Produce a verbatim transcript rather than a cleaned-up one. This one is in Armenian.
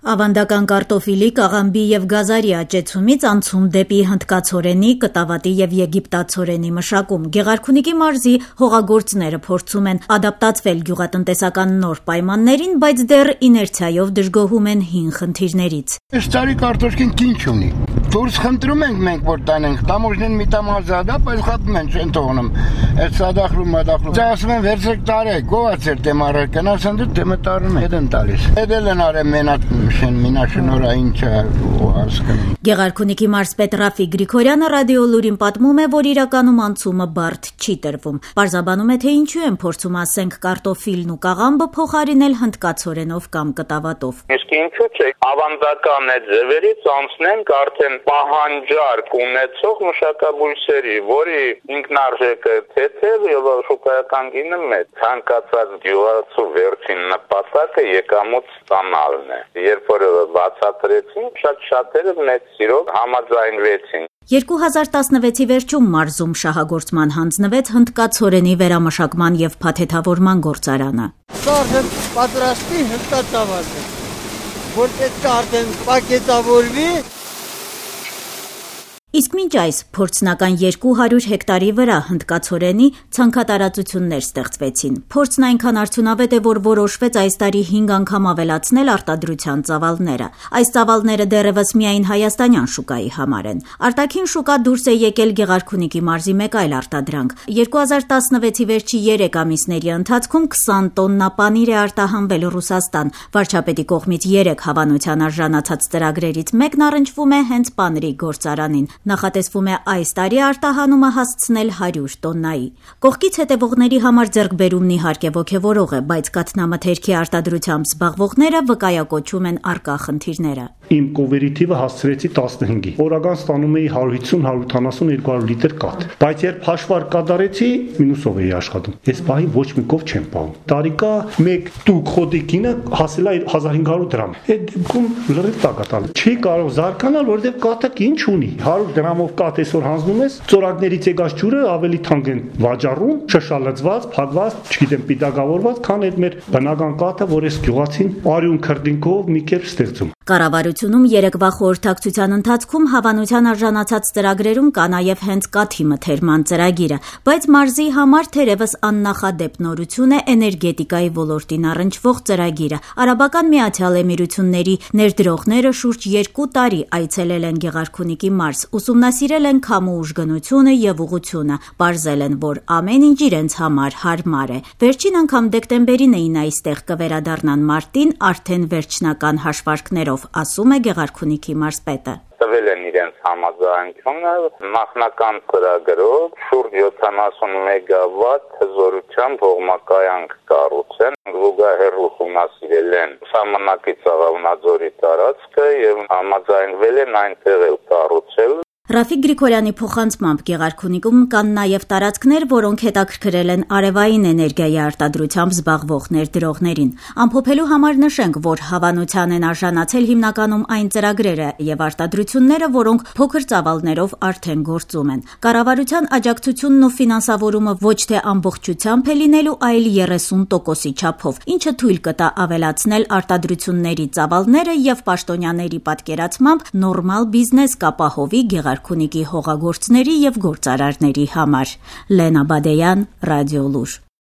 Ավանդական կարտոֆիլի, կաղամբի եւ գազարի աճեցումից անցում դեպի հնդկացորենի, կտավատի եւ եգիպտացորենի մշակում։ Գեղարքունիքի մարզի հողագործները փորձում են ադապտացվել գյուղատնտեսական նոր պայմաններին, բայց դեռ իներցիայով դժգոհում են հին խնդիրներից։ Այս տարի կարտոշկին քինչ ունի։ Դուրս խնդրում ենք մենք, որ տանենք, տամոժնեն մի տամազադա, բայց խապում են չեն թողնում։ Այդ սադախրում, մադախրում։ Դա ասում են վերցրեք տարեք, գոհացեր դեմարը, կնասան դու դեմը տարում հետ են տալիս։ Հետել են արել մենատ շեն մինաշնորը ինչը հասկանում։ Գեղարքունիքի մարզպետ Ռաֆիկ Գրիգորյանը ռադիոլուրին պատմում է, որ իրականում անցումը բարդ չի տրվում։ Պարզաբանում է, թե ինչու են փորձում, ասենք, կարտոֆիլն ու կաղամբը փոխարինել հնդկացորենով կամ կտավատով։ Իսկ ինչու՞ չէ, ավանդական այդ ձևերից անցնենք արդեն պահանջարկ ունեցող մշակաբույսերի, որի ինքնարժեքը թեթև եւ շուկայական գինը մեծ։ Ցանկացած գյուղացու վերջին նպատակը եկամուտ ստանալն է։ Երբ որ բացատրեցին, շատ շատերը մեծ սիրով համաձայնվեցին։ երկու հազար տասնվեցի վերջում մարզում շահագործման հանձնվեց հնդկացորենի վերամշակման եւ փաթեթավորման գործարանը։ Սա պատրաստի հնդկացավազը, որ պետք է արդեն պակետավորվի։ Իսկ մինչ այս փորձնական երկու հարյուր հեկտարի վրա հնդկացորենի ցանքատարածություններ ստեղծվեցին։ Փորձն այնքան արդյունավետ է, որ որոշվեց այս տարի հինգ անգամ ավելացնել արտադրության ծավալները։ Այս ծավալները դեռևս միայն հայաստանյան շուկայի համար են։ Արտաքին շուկա դուրս է եկել Գեղարքունիքի մարզի մեկ այլ արտադրանք։ երկու հազար տասնվեցի վերջի երեք ամիսների ընթացքում քսան տոննա պանիր է արտահանվել Ռուսաստան։ Վարչապետի կողմից երեք հավանության արժանացած ծրագրերից մեկն առնչվում է հենց պանրի գործարանին։ Նախատեսվում է այս տարի արտահանումը հասցնել հարյուր տոննայի։ Կողքից հետևողների համար ձեռքբերումն իհարկե ոգևորող է, բայց կաթնամթերքի արտադրությամբ զբաղվողները վկայակոչում են առկա խնդիրները։ Իմ կովերի թիվը հասցրեցի տասնհինգի։ Օրական ստանում էի հարյուր հիսուն հարյուր ութանասուն երկու հարյուր լիտր կաթ։ Բայց երբ հաշվար կատարեցի, մինուսով էի աշխատում։ Այս պահին ոչ մի կով չեմ պահում։ Տարիկա մեկ տուկ խոտիկինը հասել է հազար հինգ հարյուր դրամ։ Այդ դեպքում լրիվ տակատալ։ Չի կարող զարգանալ, որովհետև կաթը ինչ ունի։ հարյուր դրամով կաթ այսօր հանձնում ես, ծորակներից եկած ջուրը ավելի թանկ են վաճառում, շշալցված, փակված, չգիտեմ, պիտակավորված, քան այդ մեր բնական կաթը, որ այս գյուղացին արյուն քրդինքով մի կերպ ստեղծում։ Կառավարությունում երեկվա խորհրդակցության ընթացքում հավանության արժանացած ծրագրերում կա նաև հենց կաթի մթերման ծրագիրը, բայց մարզի համար թերևս աննախադեպ նորություն է էներգետիկայի ոլորտին առնչվող ծրագիրը։ Արաբական Միացյալ Էմիրությունների ներդրողները շուրջ երկու տարի այցելել են Գեղարքունիքի մարզ, ուսումնասիրել են քամու ուժգնությունը եւ ուղղությունը, պարզել են, որ ամեն ինչ իրենց համար հարմար է։ Վերջին անգամ դեկտեմբերին էին այստեղ կվերադառնան մարտին արդեն վերջնական հաշվարկներով, ասում է Գեղարքունիքի մարզպետը։ Տվել են իրենց համաձայնությունը նախնական ծրագրով շուրջ յոթանասուն մեգավատ հզորությամբ հողմակայան կառուցեն, զուգահեռ ուսումնասիրել են Սամանակից Աղավնաձորի տարածքը եւ համաձայնվել են այնտեղ էլ կառուցել։ Ռաֆիկ Գրիգորյանի փոխանցմամբ Գեղարքունիքում կան նաև տարածքներ, որոնք հետաքրքրել են արևային էներգիայի արտադրությամբ զբաղվող ներդրողներին։ Ամփոփելու համար նշենք, որ հավանության են արժանացել հիմնականում այն ծրագրերը եւ արտադրությունները, որոնք փոքր ծավալներով արդեն գործում են։ Կառավարության աջակցությունն ու ֆինանսավորումը ոչ թե ամբողջությամբ է լինելու, այլ երեսուն տոկոսի չափով, ինչը թույլ կտա ավելացնել արտադրությունների ծավալները եւ պաշտոնյաների պատկերացմամբ նորմալ բիզնես կապահովի Գեղարքունիքի հողագործների եւ գործարարների համար։ Լենա Բադեյան, Ռադիոլուր։